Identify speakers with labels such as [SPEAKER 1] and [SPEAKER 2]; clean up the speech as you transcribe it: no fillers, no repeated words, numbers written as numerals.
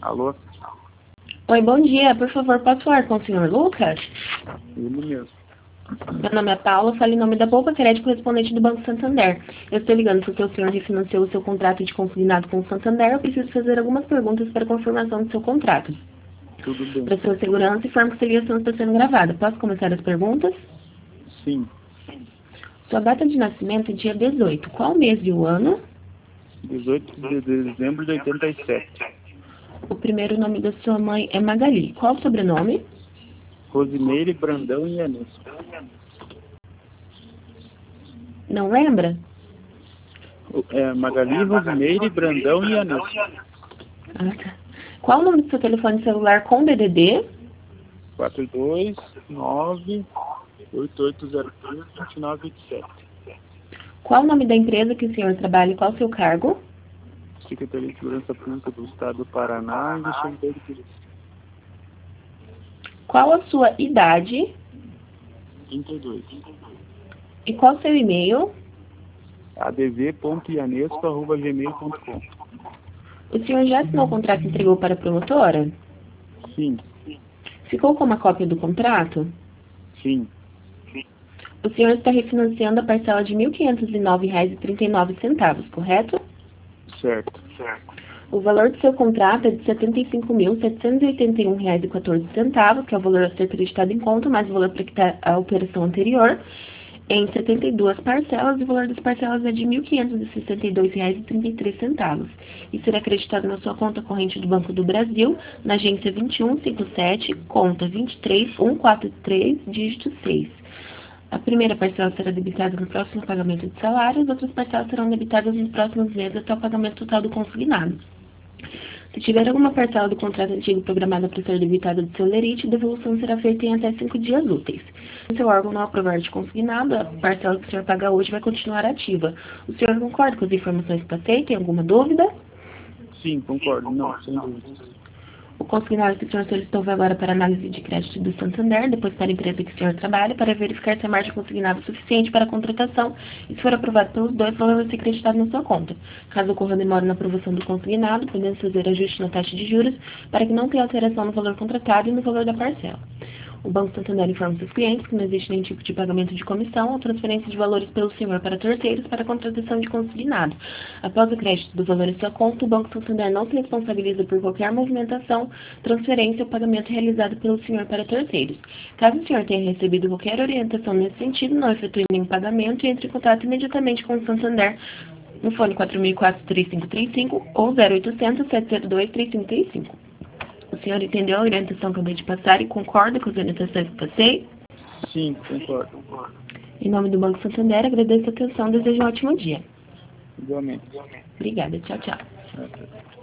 [SPEAKER 1] Alô?
[SPEAKER 2] Oi, bom dia. Por favor, posso falar com o senhor Lucas?
[SPEAKER 1] Ele mesmo.
[SPEAKER 2] Meu nome é Paula, falo em nome da Poupa Crédito, correspondente do Banco Santander. Eu estou ligando porque o senhor refinanciou o seu contrato de consignado com o Santander. Eu preciso fazer algumas perguntas para confirmação do seu contrato.
[SPEAKER 1] Tudo bem.
[SPEAKER 2] Para sua segurança, informo que essa ligação está sendo gravada. Posso começar as perguntas?
[SPEAKER 1] Sim.
[SPEAKER 2] Sua data de nascimento é dia 18. Qual mês e o ano?
[SPEAKER 1] 18 de dezembro de 87.
[SPEAKER 2] O primeiro nome da sua mãe é Magali. Qual o sobrenome?
[SPEAKER 1] Rosimeire, Brandão e Anesco.
[SPEAKER 2] Não lembra?
[SPEAKER 1] Magali, Rosimeire, Brandão e Anesco.
[SPEAKER 2] Ah, tá. Qual o nome do seu telefone celular com DDD?
[SPEAKER 1] 429-8803-2987.
[SPEAKER 2] Qual o nome da empresa que o senhor trabalha e qual o seu cargo?
[SPEAKER 1] Secretaria de Segurança Pública do Estado do Paraná e do Servidor de Polícia.
[SPEAKER 2] Qual a sua idade
[SPEAKER 1] 32.
[SPEAKER 2] e qual o seu e-mail?
[SPEAKER 1] adv.ianesco@gmail.com.
[SPEAKER 2] O senhor já assinou o contrato e entregou para a promotora?
[SPEAKER 1] Sim.
[SPEAKER 2] Ficou com uma cópia do contrato?
[SPEAKER 1] Sim.
[SPEAKER 2] O senhor está refinanciando a parcela de R$ 1.509,39, correto?
[SPEAKER 1] Certo.
[SPEAKER 2] O valor do seu contrato é de R$ 75.781,14, que é o valor a ser acreditado em conta, mais o valor para quitar a operação anterior, em 72 parcelas, e o valor das parcelas é de R$ 1.562,33. E será acreditado na sua conta corrente do Banco do Brasil, na agência 2157, conta 23143, dígito 6. A primeira parcela será debitada no próximo pagamento de salário, as outras parcelas serão debitadas nos próximos meses até o pagamento total do consignado. Se tiver alguma parcela do contrato antigo programada para ser debitada do seu lerite, a devolução será feita em até 5 dias úteis. Se seu órgão não aprovar de consignado, a parcela que o senhor paga hoje vai continuar ativa. O senhor concorda com as informações que passei? Tem alguma dúvida?
[SPEAKER 1] Sim, concordo. Não, sem dúvida.
[SPEAKER 2] O consignado que o senhor solicitou vai agora para análise de crédito do Santander, depois para a empresa que o senhor trabalha, para verificar se a margem consignada é suficiente para a contratação e, se for aprovado pelos dois, o valor vai ser creditado na sua conta. Caso ocorra demora na aprovação do consignado, podemos fazer ajuste na taxa de juros para que não tenha alteração no valor contratado e no valor da parcela. O Banco Santander informa seus clientes que não existe nenhum tipo de pagamento de comissão ou transferência de valores pelo senhor para terceiros para a contratação de consignado. Após o crédito do valor em sua conta, o Banco Santander não se responsabiliza por qualquer movimentação, transferência ou pagamento realizado pelo senhor para terceiros. Caso o senhor tenha recebido qualquer orientação nesse sentido, não efetue nenhum pagamento e entre em contato imediatamente com o Santander no fone 4004-3535 ou 0800-702-3535. O senhor entendeu a orientação que eu acabei de passar e concorda com as orientações que passei?
[SPEAKER 1] Sim, concordo.
[SPEAKER 2] Em nome do Banco Santander, agradeço a atenção e desejo um ótimo dia.
[SPEAKER 1] Igualmente.
[SPEAKER 2] Obrigada. Tchau, tchau.